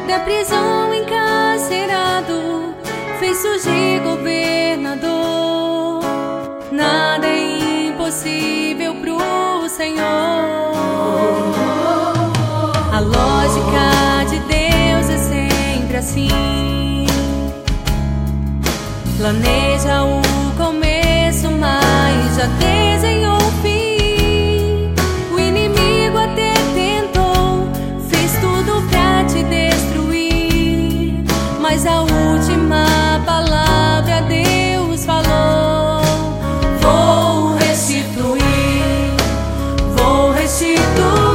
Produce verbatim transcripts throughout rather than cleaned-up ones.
Da prisão encarcerado, fez surgir governador. Nada é impossível pro Senhor. A lógica de Deus é sempre assim. Planeja o começo, mas já desenhou o fim. O inimigo até tentou, fez tudo pra te destruir, mas a última palavra Deus falou: vou restituir, vou restituir.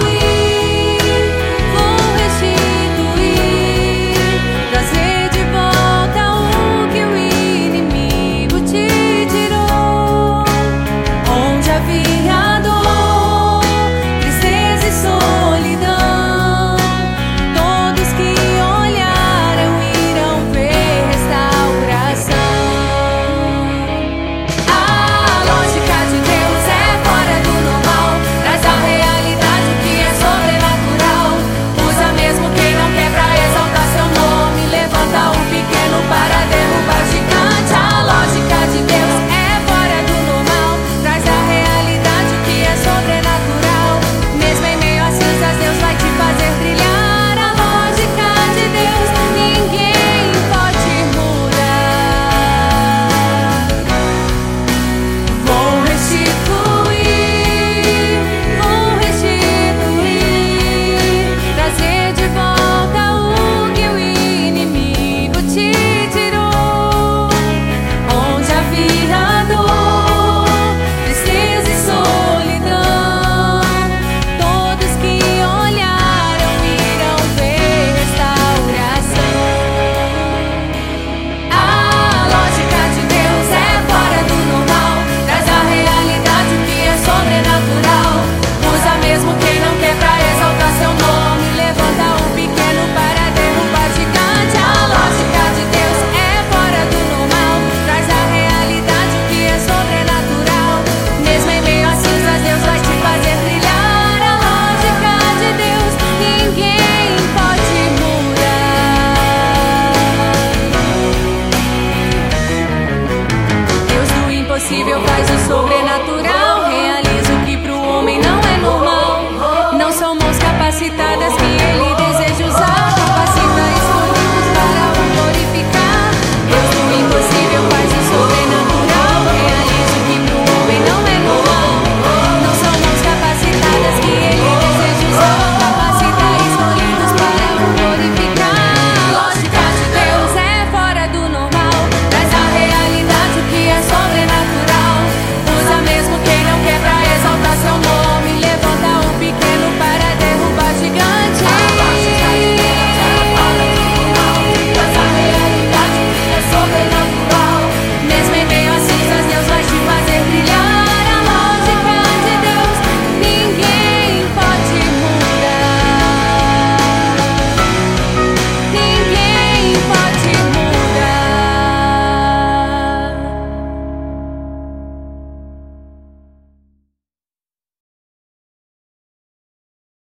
Faz o sobrenatural, realiza o que pro homem não é normal. Não são mãos capacitadas que ele